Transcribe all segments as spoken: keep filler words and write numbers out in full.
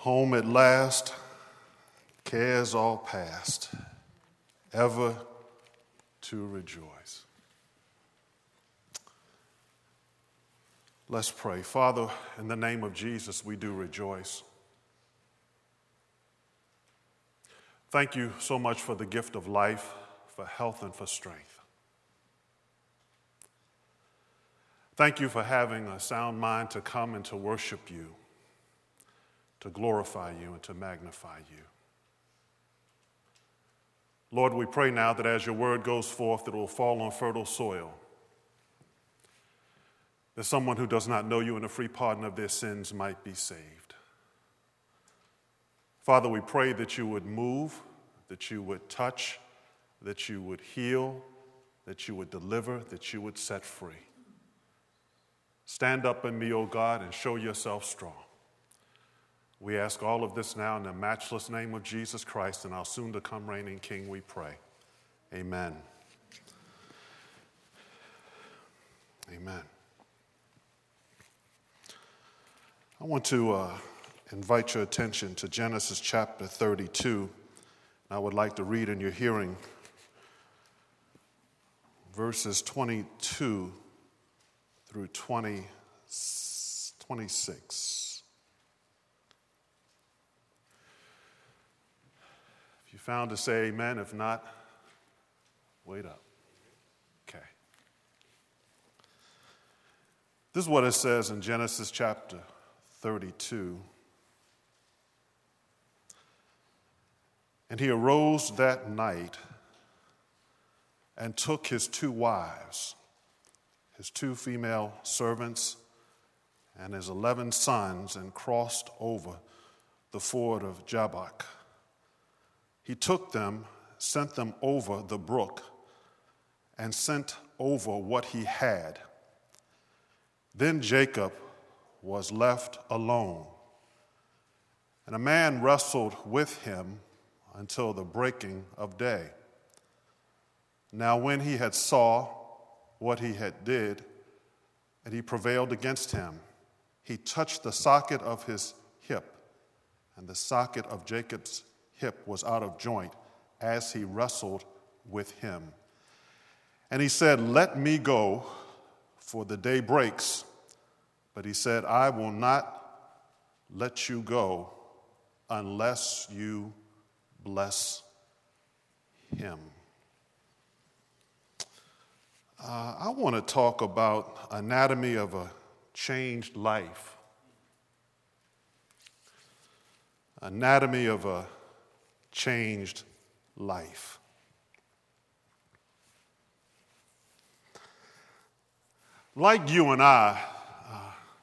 Home at last, cares all past, ever to rejoice. Let's pray. Father, in the name of Jesus, we do rejoice. Thank you so much for the gift of life, for health, and for strength. Thank you for having a sound mind to come and to worship you, to glorify you and to magnify you. Lord, we pray now that as your word goes forth, it will fall on fertile soil, that someone who does not know you and the free pardon of their sins might be saved. Father, we pray that you would move, that you would touch, that you would heal, that you would deliver, that you would set free. Stand up in me, O God, and show yourself strong. We ask all of this now in the matchless name of Jesus Christ and our soon-to-come reigning King, we pray. Amen. Amen. I want to uh, invite your attention to Genesis chapter thirty-two. I would like to read in your hearing verses twenty-two through twenty, twenty-six. If you found to say amen, if not, wait up. Okay. This is what it says in Genesis chapter thirty-two. And he arose that night and took his two wives, his two female servants, and his eleven sons, and crossed over the ford of Jabbok. He took them, sent them over the brook, and sent over what he had. Then Jacob was left alone, and a man wrestled with him until the breaking of day. Now when he had saw what he had did, and he prevailed against him, he touched the socket of his hip, and the socket of Jacob's hip was out of joint as he wrestled with him. And he said, "Let me go, for the day breaks." But he said, "I will not let you go unless you bless him." Uh, I want to talk about anatomy of a changed life. Anatomy of a changed life. Like you and I, uh,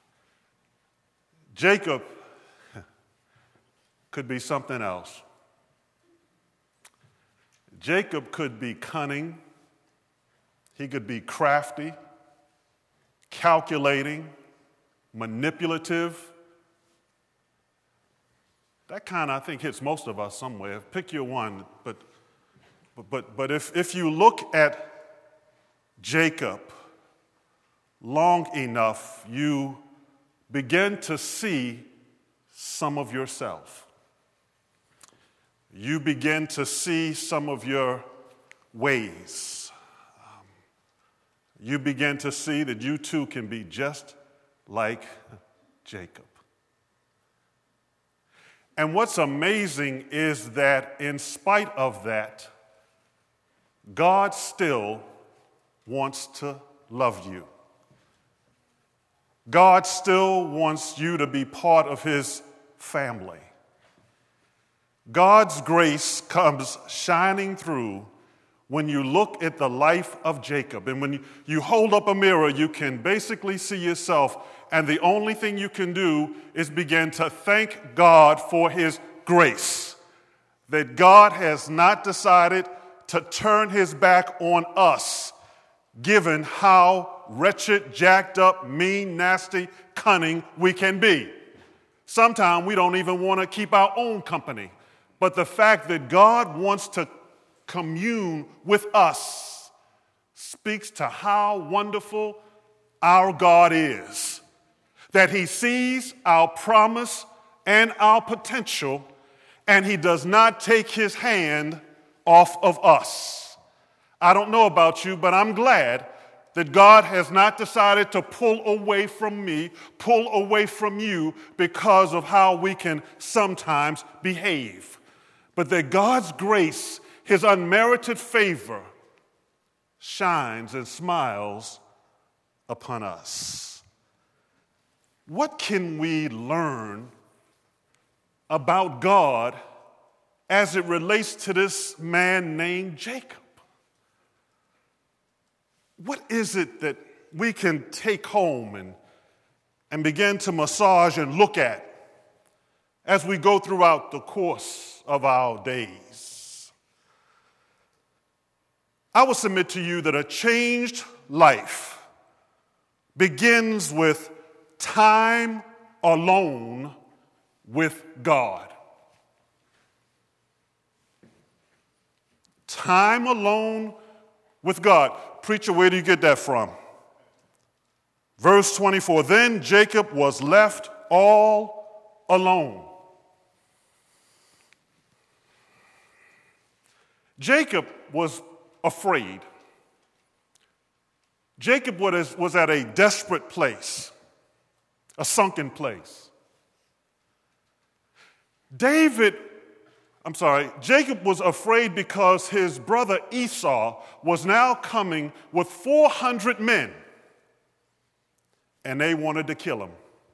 Jacob could be something else. Jacob could be cunning. He could be crafty, calculating, manipulative. That kind of, I think, hits most of us somewhere. Pick your one. But, but, but, but if, if you look at Jacob long enough, you begin to see some of yourself. You begin to see some of your ways. Um, you begin to see that you too can be just like Jacob. And what's amazing is that in spite of that, God still wants to love you. God still wants you to be part of his family. God's grace comes shining through when you look at the life of Jacob. And when you, you hold up a mirror, you can basically see yourself. And the only thing you can do is begin to thank God for his grace. That God has not decided to turn his back on us, given how wretched, jacked up, mean, nasty, cunning we can be. Sometimes we don't even want to keep our own company. But the fact that God wants to commune with us speaks to how wonderful our God is. That he sees our promise and our potential, and he does not take his hand off of us. I don't know about you, but I'm glad that God has not decided to pull away from me, pull away from you because of how we can sometimes behave. But that God's grace, his unmerited favor, shines and smiles upon us. What can we learn about God as it relates to this man named Jacob? What is it that we can take home and, and begin to massage and look at as we go throughout the course of our days? I will submit to you that a changed life begins with time alone with God. Time alone with God. Preacher, where do you get that from? Verse twenty-four, then Jacob was left all alone. Jacob was afraid. Jacob was, was at a desperate place, a sunken place. David I'm sorry, Jacob was afraid because his brother Esau was now coming with four hundred men, and they wanted to kill him.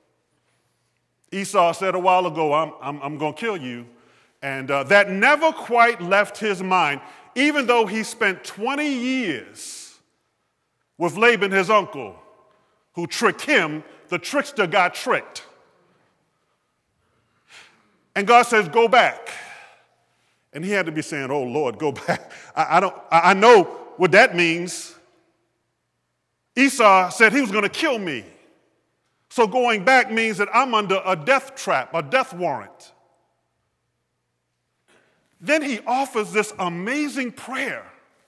Esau said a while ago, I'm, I'm, I'm going to kill you, and uh, that never quite left his mind, even though he spent twenty years with Laban, his uncle, who tricked him. The trickster got tricked. And God says, go back. And he had to be saying, oh, Lord, go back. I, I don't. I know what that means. Esau said he was going to kill me. So going back means that I'm under a death trap, a death warrant. Then he offers this amazing prayer.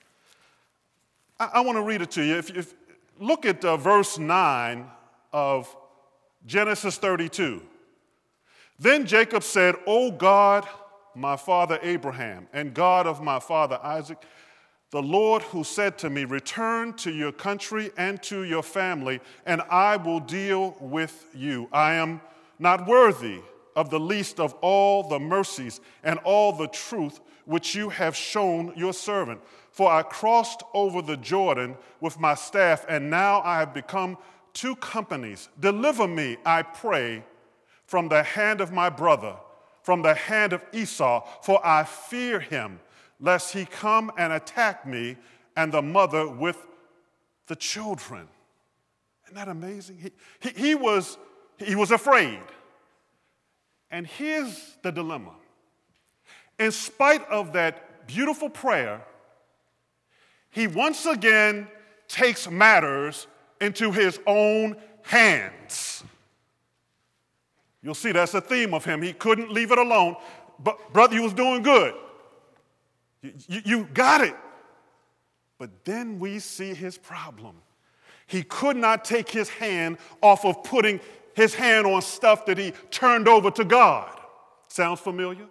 I, I want to read it to you. If, if look at uh, verse nine of Genesis thirty-two. Then Jacob said, O God, my father Abraham, and God of my father Isaac, the Lord who said to me, return to your country and to your family, and I will deal with you. I am not worthy of the least of all the mercies and all the truth which you have shown your servant. For I crossed over the Jordan with my staff, and now I have become two companies. Deliver me, I pray, from the hand of my brother, from the hand of Esau, for I fear him, lest he come and attack me and the mother with the children. Isn't that amazing? He, he, he, was, he was afraid. And here's the dilemma. In spite of that beautiful prayer, he once again takes matters into his own hands. You'll see that's a theme of him. He couldn't leave it alone. But brother, you was doing good. You, you, you got it. But then we see his problem. He could not take his hand off of putting his hand on stuff that he turned over to God. Sounds familiar?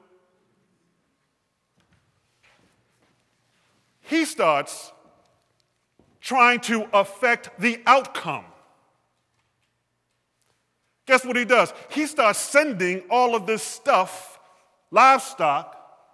He starts trying to affect the outcome. Guess what he does? He starts sending all of this stuff, livestock,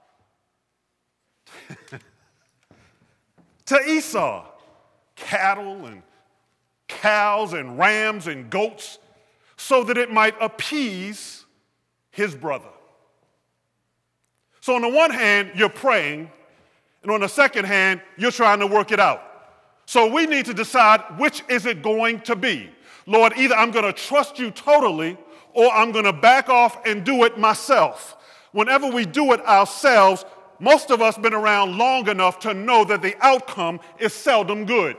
to Esau. Cattle and cows and rams and goats, so that it might appease his brother. So on the one hand, you're praying, and on the second hand, you're trying to work it out. So we need to decide which is it going to be. Lord, either I'm going to trust you totally, or I'm going to back off and do it myself. Whenever we do it ourselves, most of us have been around long enough to know that the outcome is seldom good.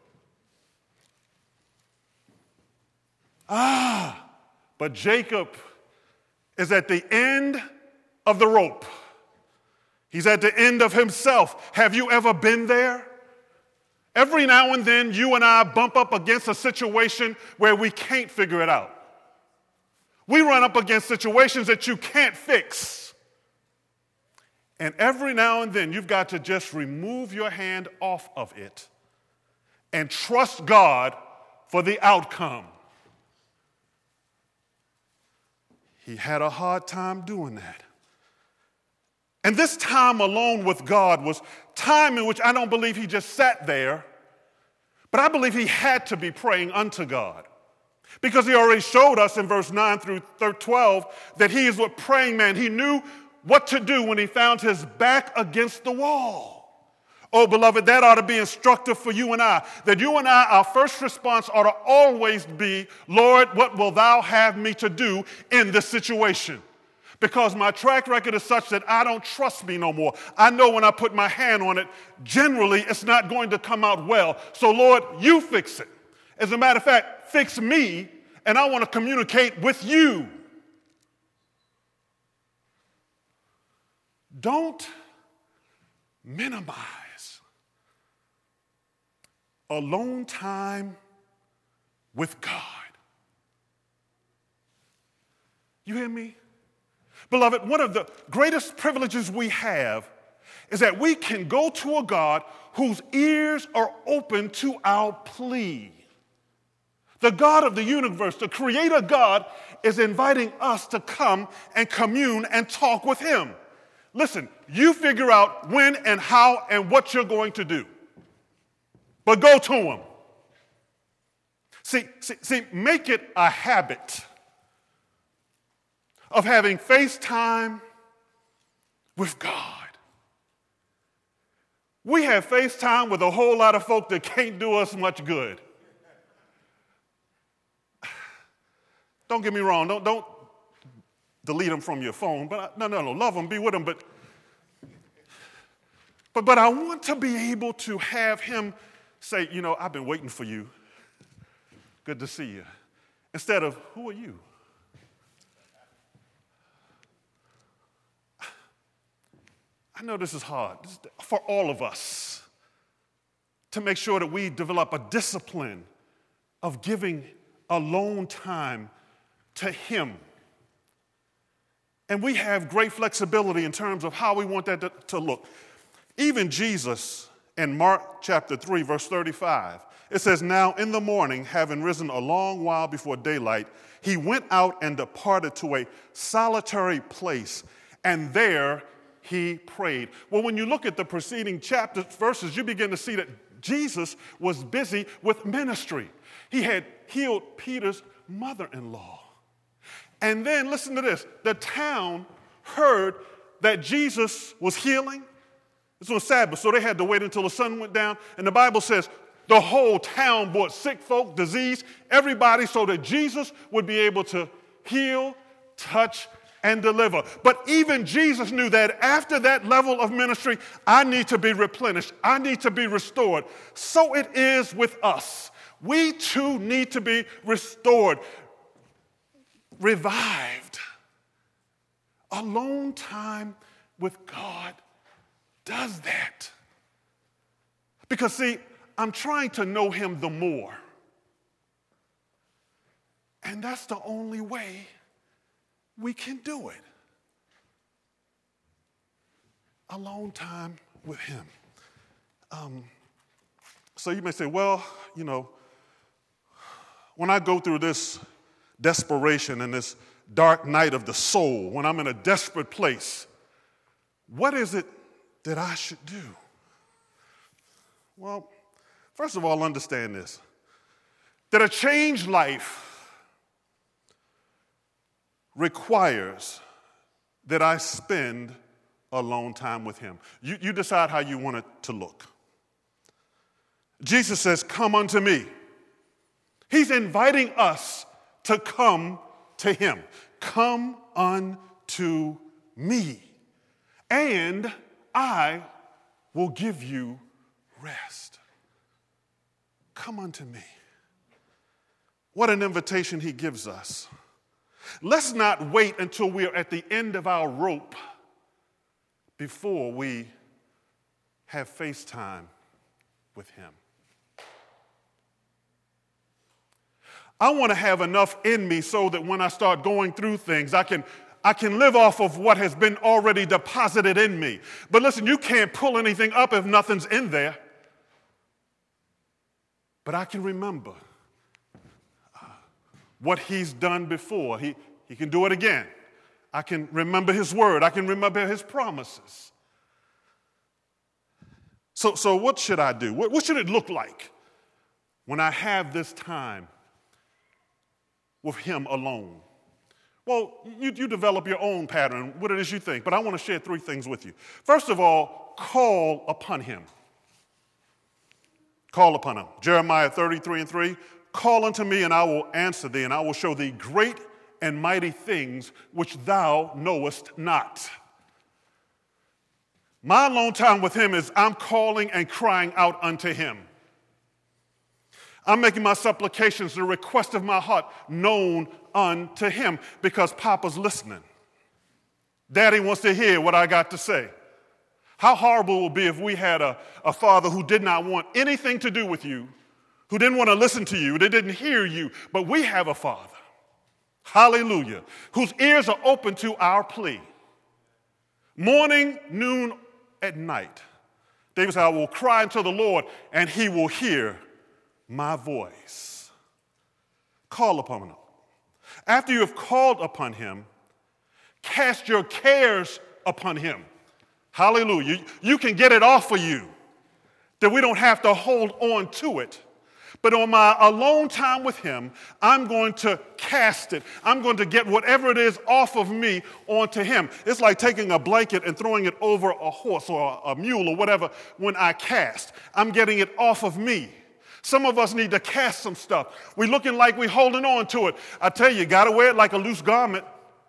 Ah, but Jacob is at the end of the rope. He's at the end of himself. Have you ever been there? Every now and then, you and I bump up against a situation where we can't figure it out. We run up against situations that you can't fix. And every now and then, you've got to just remove your hand off of it and trust God for the outcome. He had a hard time doing that. And this time alone with God was time in which I don't believe he just sat there, but I believe he had to be praying unto God. Because he already showed us in verse nine through twelve that he is a praying man. He knew what to do when he found his back against the wall. Oh, beloved, that ought to be instructive for you and I, that you and I, our first response ought to always be, Lord, what will thou have me to do in this situation? Because my track record is such that I don't trust me no more. I know when I put my hand on it, generally it's not going to come out well. So, Lord, you fix it. As a matter of fact, fix me, and I want to communicate with you. Don't minimize alone time with God. You hear me? Beloved, one of the greatest privileges we have is that we can go to a God whose ears are open to our plea. The God of the universe, the creator God, is inviting us to come and commune and talk with him. Listen, you figure out when and how and what you're going to do. But go to him. See, see, see, make it a habit of having FaceTime with God. We have FaceTime with a whole lot of folk that can't do us much good. Don't get me wrong, don't, don't delete them from your phone, but I, no, no, no, love them, be with them, but, but, but I want to be able to have him say, you know, I've been waiting for you. Good to see you. Instead of, who are you? I know this is hard this is for all of us to make sure that we develop a discipline of giving alone time to him. And we have great flexibility in terms of how we want that to, to look. Even Jesus in Mark chapter three, verse thirty-five, it says, now in the morning, having risen a long while before daylight, he went out and departed to a solitary place, and there he prayed. Well, when you look at the preceding chapter verses, you begin to see that Jesus was busy with ministry. He had healed Peter's mother-in-law. And then, listen to this, the town heard that Jesus was healing. This was Sabbath, so they had to wait until the sun went down. And the Bible says the whole town brought sick folk, disease, everybody, so that Jesus would be able to heal, touch, and deliver. But even Jesus knew that after that level of ministry, I need to be replenished. I need to be restored. So it is with us. We too need to be restored, revived. Alone time with God does that. Because, see, I'm trying to know him the more. And that's the only way we can do it. Alone time with him. Um, so you may say, well, you know, when I go through this desperation and this dark night of the soul, when I'm in a desperate place, what is it that I should do? Well, first of all, understand this, that a changed life requires that I spend alone time with him. You, you decide how you want it to look. Jesus says, come unto me. He's inviting us to come to him. Come unto me, and I will give you rest. Come unto me. What an invitation he gives us. Let's not wait until we're at the end of our rope before we have FaceTime with him. I want to have enough in me so that when I start going through things, I can I can live off of what has been already deposited in me. But listen, you can't pull anything up if nothing's in there. But I can remember uh, what he's done before. He, he can do it again. I can remember his word. I can remember his promises. So, so what should I do? What, what should it look like when I have this time with him alone? Well, you, you develop your own pattern, what it is you think, but I want to share three things with you. First of all, call upon him. Call upon him. Jeremiah thirty-three and three, call unto me and I will answer thee, and I will show thee great and mighty things which thou knowest not. My alone time with him is I'm calling and crying out unto him. I'm making my supplications, the request of my heart, known unto him because Papa's listening. Daddy wants to hear what I got to say. How horrible it would be if we had a, a father who did not want anything to do with you, who didn't want to listen to you, that didn't hear you, but we have a father, hallelujah, whose ears are open to our plea. Morning, noon, at night. David said, I will cry unto the Lord, and he will hear my voice. Call upon him. After you have called upon him, cast your cares upon him. Hallelujah. You can get it off of you, that we don't have to hold on to it. But on my alone time with him, I'm going to cast it. I'm going to get whatever it is off of me onto him. It's like taking a blanket and throwing it over a horse or a mule or whatever when I cast. I'm getting it off of me. Some of us need to cast some stuff. We're looking like we're holding on to it. I tell you, you got to wear it like a loose garment.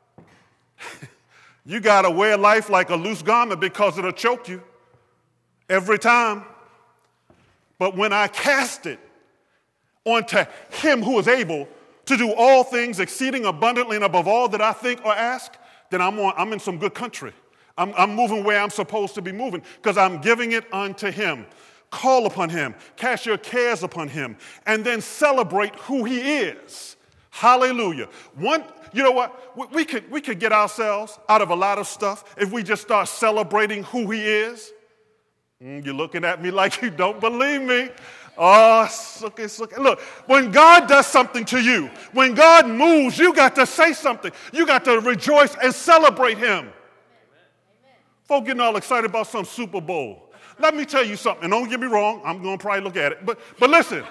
You got to wear life like a loose garment because it'll choke you every time. But when I cast it onto him who is able to do all things exceeding abundantly and above all that I think or ask, then I'm, on, I'm in some good country. I'm, I'm moving where I'm supposed to be moving because I'm giving it unto him. Call upon him, cast your cares upon him, and then celebrate who he is. Hallelujah. One, you know what? We, we could, we could get ourselves out of a lot of stuff if we just start celebrating who he is. Mm, you're looking at me like you don't believe me. Oh, suck it, suck it. Look, when God does something to you, when God moves, you got to say something. You got to rejoice and celebrate him. Amen. Folk getting all excited about some Super Bowl. Let me tell you something, and don't get me wrong, I'm going to probably look at it, but, but listen.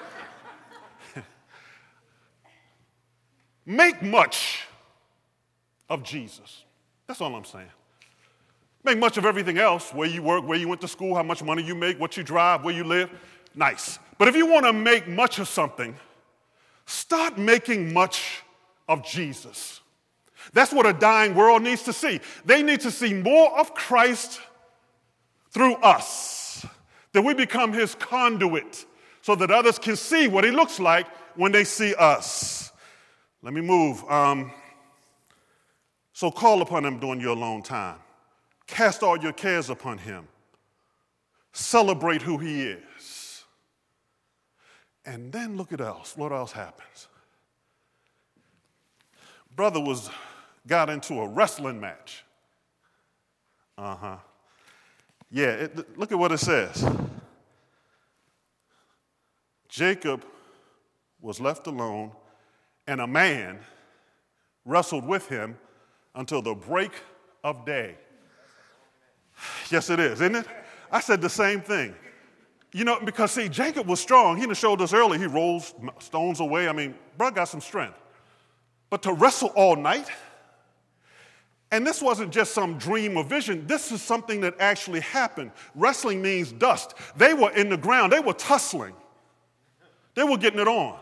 Make much of Jesus. That's all I'm saying. Make much of everything else, where you work, where you went to school, how much money you make, what you drive, where you live. Nice. But if you want to make much of something, start making much of Jesus. That's what a dying world needs to see. They need to see more of Christ through us, that we become his conduit so that others can see what he looks like when they see us. Let me move. Um, so call upon him during your alone time. Cast all your cares upon him. Celebrate who he is. And then look at else. What else happens? Brother was got into a wrestling match. Uh-huh. Yeah, it, look at what it says. Jacob was left alone, and a man wrestled with him until the break of day. Yes, it is, isn't it? I said the same thing. You know, because, see, Jacob was strong. He done showed us earlier. He rolls stones away. I mean, bro got some strength. But to wrestle all night, and this wasn't just some dream or vision. This is something that actually happened. Wrestling means dust. They were in the ground. They were tussling. They were getting it on.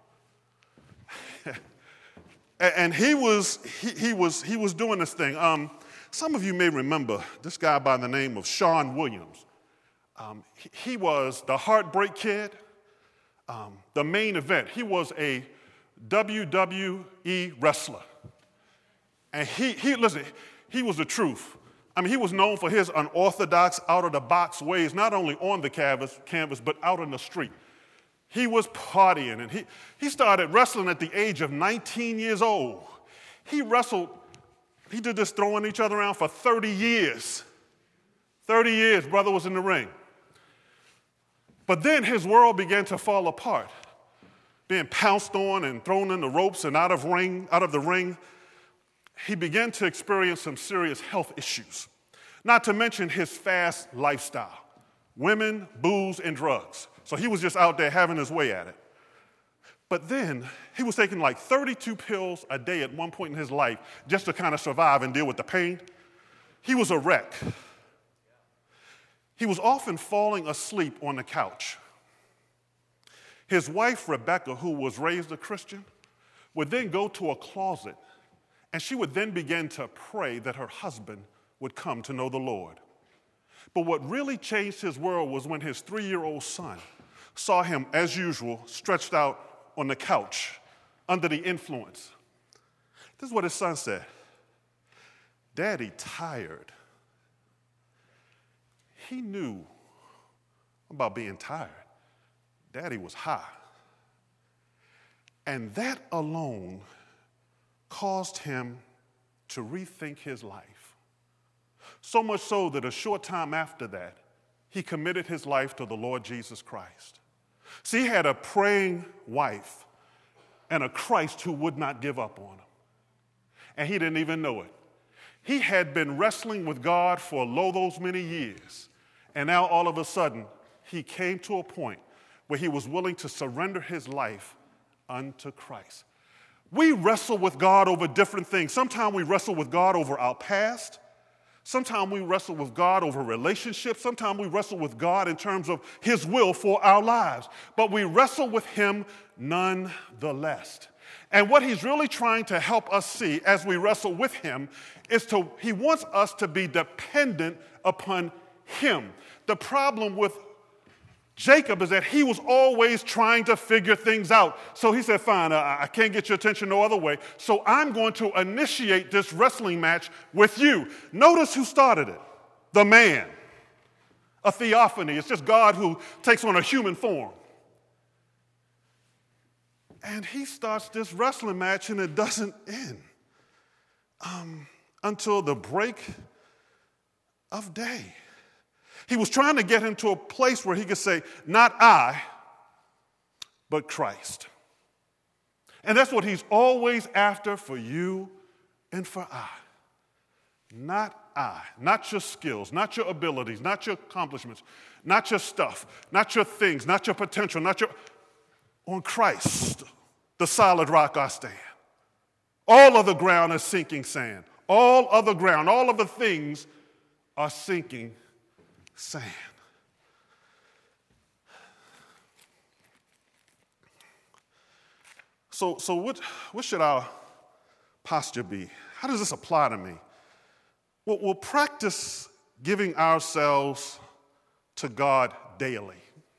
And he was he, he was he was doing this thing. Um, some of you may remember this guy by the name of Shawn Williams. Um, he, he was the Heartbreak Kid, um, the main event. He was a W W E wrestler. And he, he, listen, he was the truth. I mean, he was known for his unorthodox, out-of-the-box ways, not only on the canvas, canvas, but out in the street. He was partying, and he, he started wrestling at the age of nineteen years old. He wrestled, he did this throwing each other around for thirty years. thirty years, brother was in the ring. But then his world began to fall apart, being pounced on and thrown in the ropes and out of ring, out of the ring. He began to experience some serious health issues, not to mention his fast lifestyle, women, booze, and drugs. So he was just out there having his way at it. But then he was taking like thirty-two pills a day at one point in his life just to kind of survive and deal with the pain. He was a wreck. He was often falling asleep on the couch. His wife, Rebecca, who was raised a Christian, would then go to a closet, and she would then begin to pray that her husband would come to know the Lord. But what really changed his world was when his three-year-old son saw him, as usual, stretched out on the couch under the influence. This is what his son said. "Daddy tired." He knew about being tired. Daddy was high. And that alone caused him to rethink his life. So much so that a short time after that, he committed his life to the Lord Jesus Christ. See, he had a praying wife and a Christ who would not give up on him. And he didn't even know it. He had been wrestling with God for lo those many years. And now all of a sudden, he came to a point where he was willing to surrender his life unto Christ. We wrestle with God over different things. Sometimes we wrestle with God over our past. Sometimes we wrestle with God over relationships. Sometimes we wrestle with God in terms of his will for our lives. But we wrestle with him nonetheless. And what he's really trying to help us see as we wrestle with him is to, he wants us to be dependent upon him. The problem with Jacob is that he was always trying to figure things out. So he said, fine, I, I can't get your attention no other way, so I'm going to initiate this wrestling match with you. Notice who started it. The man. A theophany. It's just God who takes on a human form. And he starts this wrestling match, and it doesn't end um, until the break of day. He was trying to get him to a place where he could say, not I, but Christ. And that's what he's always after for you and for I. Not I, not your skills, not your abilities, not your accomplishments, not your stuff, not your things, not your potential, not your... On Christ, the solid rock I stand. All of the ground is sinking sand. All other ground, all of the things are sinking sand. So, so what, what should our posture be? How does this apply to me? Well, we'll practice giving ourselves to God daily.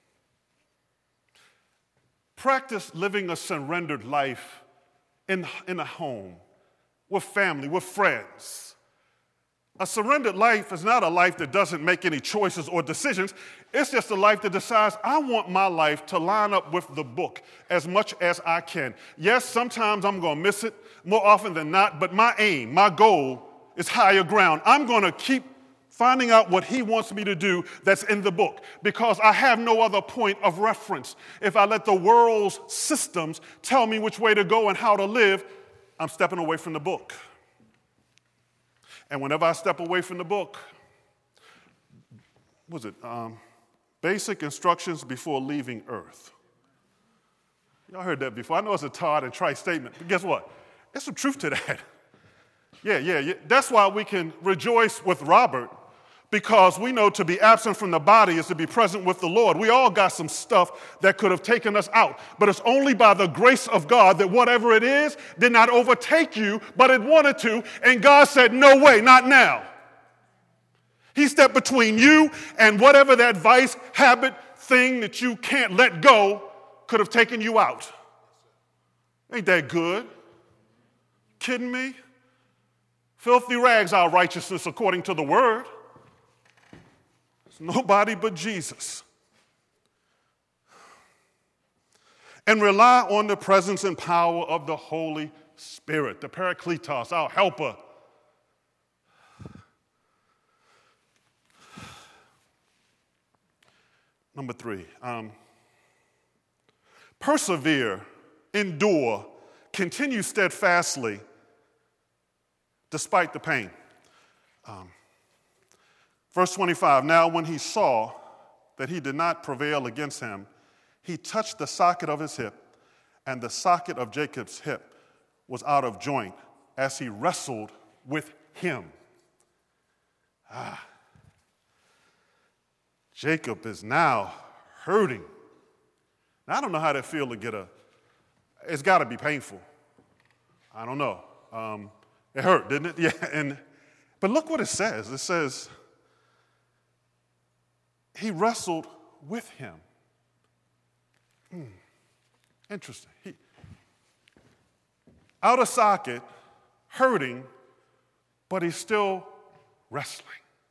Practice living a surrendered life in, in a home, with family, with friends. A surrendered life is not a life that doesn't make any choices or decisions. It's just a life that decides, I want my life to line up with the book as much as I can. Yes, sometimes I'm going to miss it, more often than not, but my aim, my goal is higher ground. I'm going to keep finding out what he wants me to do that's in the book, because I have no other point of reference. If I let the world's systems tell me which way to go and how to live, I'm stepping away from the book. And whenever I step away from the book, what was it? Um, basic instructions before leaving earth. Y'all heard that before. I know it's a tired and trite statement, but guess what? There's some truth to that. Yeah, yeah, yeah. That's why we can rejoice with Robert, because we know to be absent from the body is to be present with the Lord. We all got some stuff that could have taken us out, but it's only by the grace of God that whatever it is did not overtake you, but it wanted to, and God said, no way, not now. He stepped between you and whatever that vice, habit, thing that you can't let go could have taken you out. Ain't that good? Kidding me? Filthy rags our righteousness according to the word. It's nobody but Jesus. and rely on the presence and power of the Holy Spirit, the Parakletos, our helper. Number three, um, persevere, endure, continue steadfastly despite the pain. Um, verse twenty-five, now when he saw that he did not prevail against him, he touched the socket of his hip, and the socket of Jacob's hip was out of joint as he wrestled with him. Ah. Jacob is now hurting. Now, I don't know how that feels to get a, it's got to be painful. I don't know. Um, it hurt, didn't it? Yeah. And but look what it says. It says, he wrestled with him. Hmm. Interesting. He, out of socket, hurting, but he's still wrestling.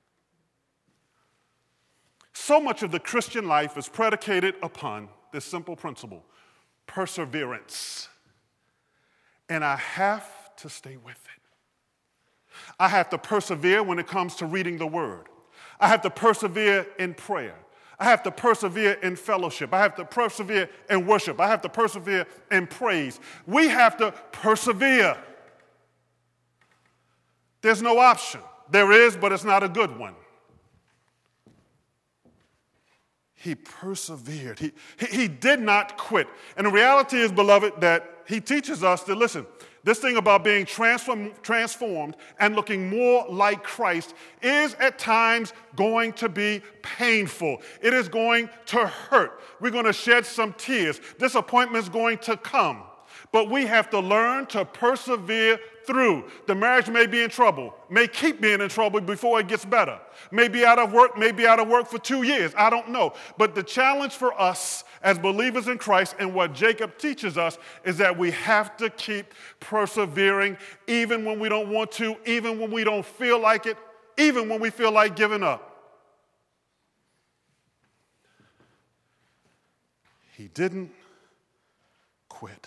So much of the Christian life is predicated upon this simple principle, perseverance. And I have to stay with it. I have to persevere when it comes to reading the Word. I have to persevere in prayer. I have to persevere in fellowship. I have to persevere in worship. I have to persevere in praise. We have to persevere. There's no option. There is, but it's not a good one. He persevered. He, he, he did not quit. And the reality is, beloved, that he teaches us that, listen, this thing about being transform, transformed and looking more like Christ is at times going to be painful. It is going to hurt. We're going to shed some tears. Disappointment is going to come. But we have to learn to persevere through. The marriage may be in trouble, may keep being in trouble before it gets better. May be out of work, may be out of work for two years. I don't know. But the challenge for us as believers in Christ and what Jacob teaches us is that we have to keep persevering even when we don't want to, even when we don't feel like it, even when we feel like giving up. He didn't quit.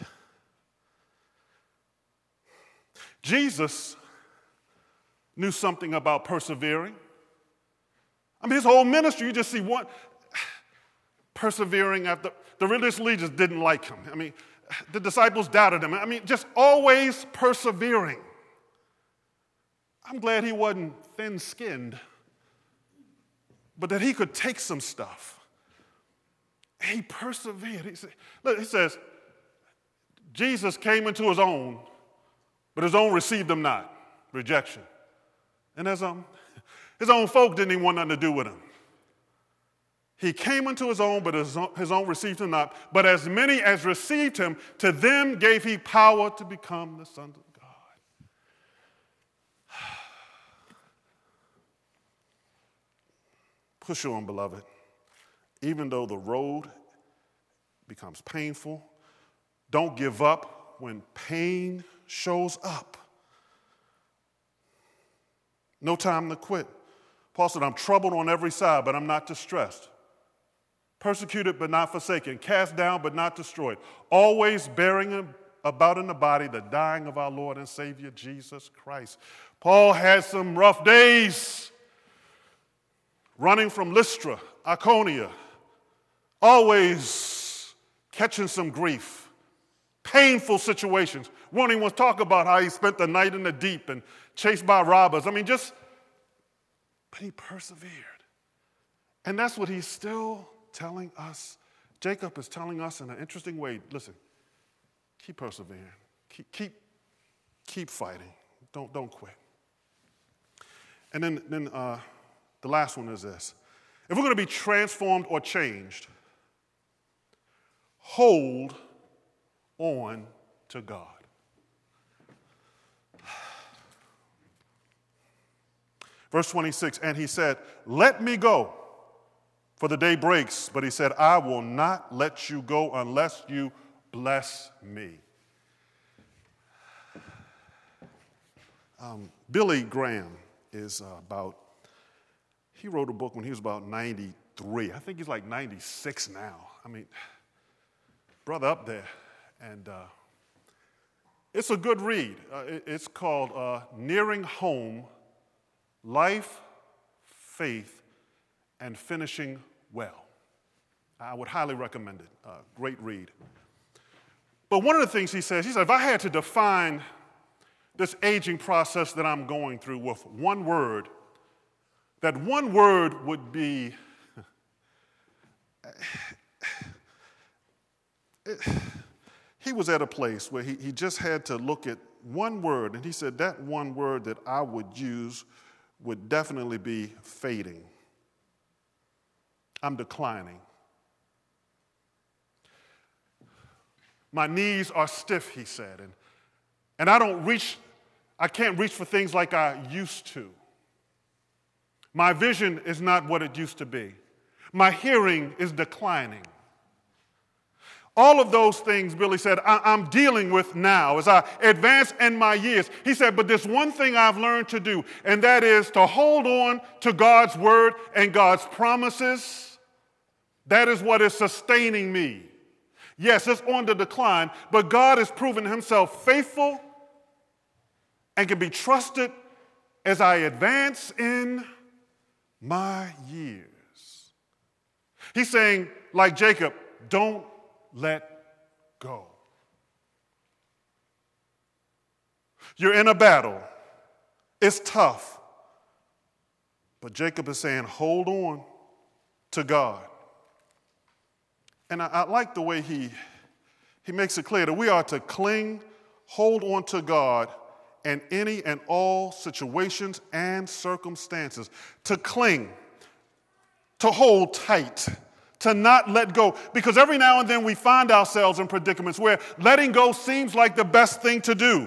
Jesus knew something about persevering. I mean, his whole ministry, you just see one, persevering after, the religious leaders didn't like him. I mean, the disciples doubted him. I mean, just always persevering. I'm glad he wasn't thin-skinned, but that he could take some stuff. He persevered. He, said, look, he says, Jesus came into his own, but his own received him not. Rejection. And as um, his own folk didn't even want nothing to do with him. He came into his own, but his own, his own received him not. But as many as received him, to them gave he power to become the sons of God. Push on, beloved. Even though the road becomes painful, don't give up when pain shows up. No time to quit. Paul said, I'm troubled on every side, but I'm not distressed. Persecuted, but not forsaken. Cast down, but not destroyed. Always bearing about in the body the dying of our Lord and Savior, Jesus Christ. Paul had some rough days. Running from Lystra, Iconium. Always catching some grief. Painful situations. Won't even talk about how he spent the night in the deep and chased by robbers. I mean, just, but he persevered. And that's what he's still telling us. Jacob is telling us in an interesting way, listen, keep persevering. Keep, keep, keep fighting. Don't, don't quit. And then, then uh, the last one is this. If we're going to be transformed or changed, hold on to God. Verse twenty-six, and he said, let me go, for the day breaks. But he said, I will not let you go unless you bless me. Um, Billy Graham is uh, about, he wrote a book when he was about ninety-three. I think he's like ninety-six now. I mean, brother up there, and uh, it's a good read. Uh, it, it's called uh, Nearing Home, Life, Faith, and Finishing Well. I would highly recommend it. Uh, great read. But one of the things he says, he said, if I had to define this aging process that I'm going through with one word, that one word would be, it, he was at a place where he, he just had to look at one word, and he said that one word that I would use would definitely be fading. I'm declining. My knees are stiff, he said, and, and I don't reach, I can't reach for things like I used to. My vision is not what it used to be. My hearing is declining. All of those things, Billy said, I- I'm dealing with now as I advance in my years. He said, but there's one thing I've learned to do, and that is to hold on to God's word and God's promises. That is what is sustaining me. Yes, it's on the decline, but God has proven himself faithful and can be trusted as I advance in my years. He's saying, like Jacob, don't let go. You're in a battle. It's tough. But Jacob is saying, hold on to God. And I, I like the way he, he makes it clear that we are to cling, hold on to God in any and all situations and circumstances. To cling, to hold tight, to not let go. Because every now and then we find ourselves in predicaments where letting go seems like the best thing to do.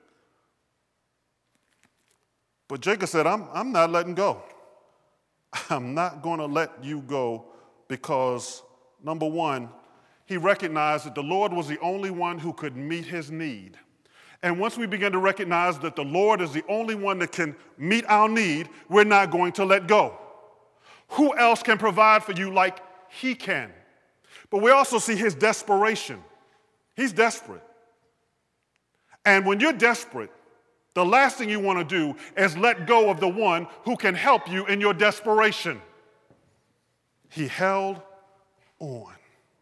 But Jacob said, I'm, I'm not letting go. I'm not going to let you go because, number one, he recognized that the Lord was the only one who could meet his need. And once we begin to recognize that the Lord is the only one that can meet our need, we're not going to let go. Who else can provide for you like he can? But we also see his desperation. He's desperate. And when you're desperate, the last thing you want to do is let go of the one who can help you in your desperation. He held on.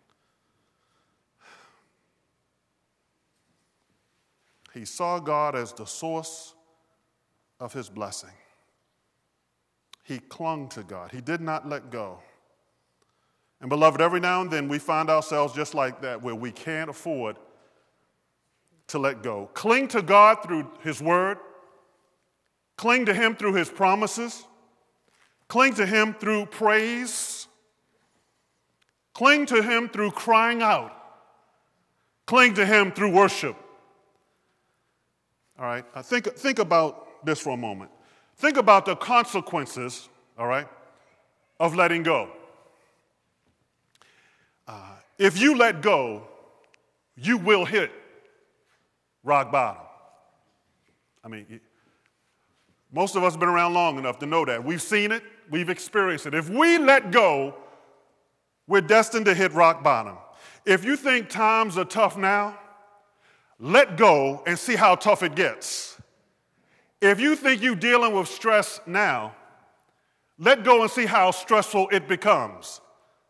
He saw God as the source of his blessing. He clung to God. He did not let go. And beloved, every now and then we find ourselves just like that, where we can't afford to let go. Cling to God through his word. Cling to him through his promises. Cling to him through praise. Cling to him through crying out. Cling to him through worship. All right, I think, think about this for a moment. Think about the consequences, all right, of letting go. Uh, if you let go, you will hit rock bottom. I mean, most of us have been around long enough to know that. We've seen it. We've experienced it. If we let go, we're destined to hit rock bottom. If you think times are tough now, let go and see how tough it gets. If you think you're dealing with stress now, let go and see how stressful it becomes.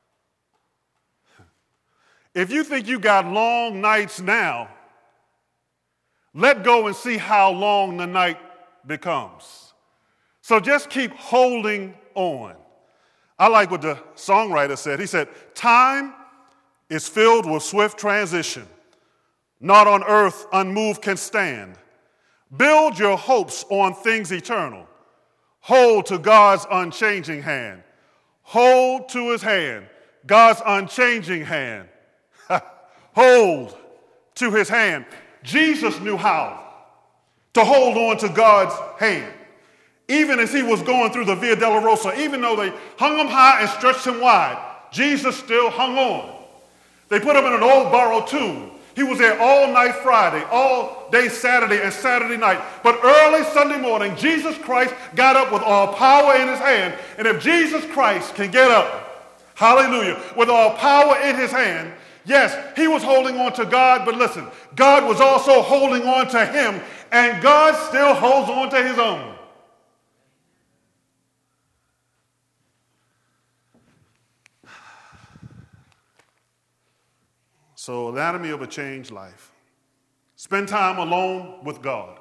If you think you got long nights now, let go and see how long the night becomes. So just keep holding on. I like what the songwriter said. He said, time is filled with swift transition. Not on earth unmoved can stand. Build your hopes on things eternal. Hold to God's unchanging hand. Hold to his hand, God's unchanging hand. Hold to his hand. Jesus knew how to hold on to God's hand. Even as he was going through the Via Dolorosa, even though they hung him high and stretched him wide, Jesus still hung on. They put him in an old borrowed tomb. He was there all night Friday, all day Saturday and Saturday night. But early Sunday morning, Jesus Christ got up with all power in his hand. And if Jesus Christ can get up, hallelujah, with all power in his hand, Yes, he was holding on to God, but listen, God was also holding on to him, and God still holds on to his own. So, anatomy of a changed life. Spend time alone with God.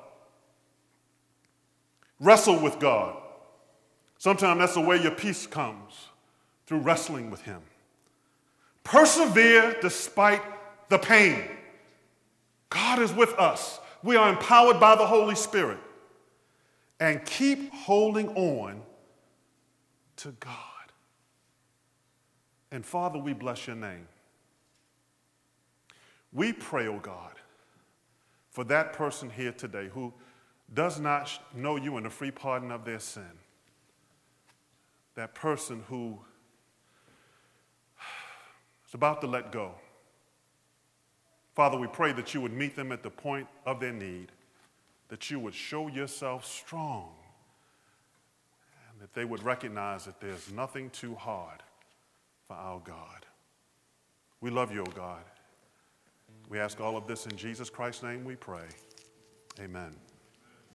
Wrestle with God. Sometimes that's the way your peace comes, through wrestling with him. Persevere despite the pain. God is with us. We are empowered by the Holy Spirit. And keep holding on to God. And Father, we bless your name. We pray, oh God, for that person here today who does not know you in the free pardon of their sin. That person who is about to let go. Father, we pray that you would meet them at the point of their need, that you would show yourself strong, and that they would recognize that there's nothing too hard for our God. We love you, O God. We ask all of this in Jesus Christ's name we pray. Amen.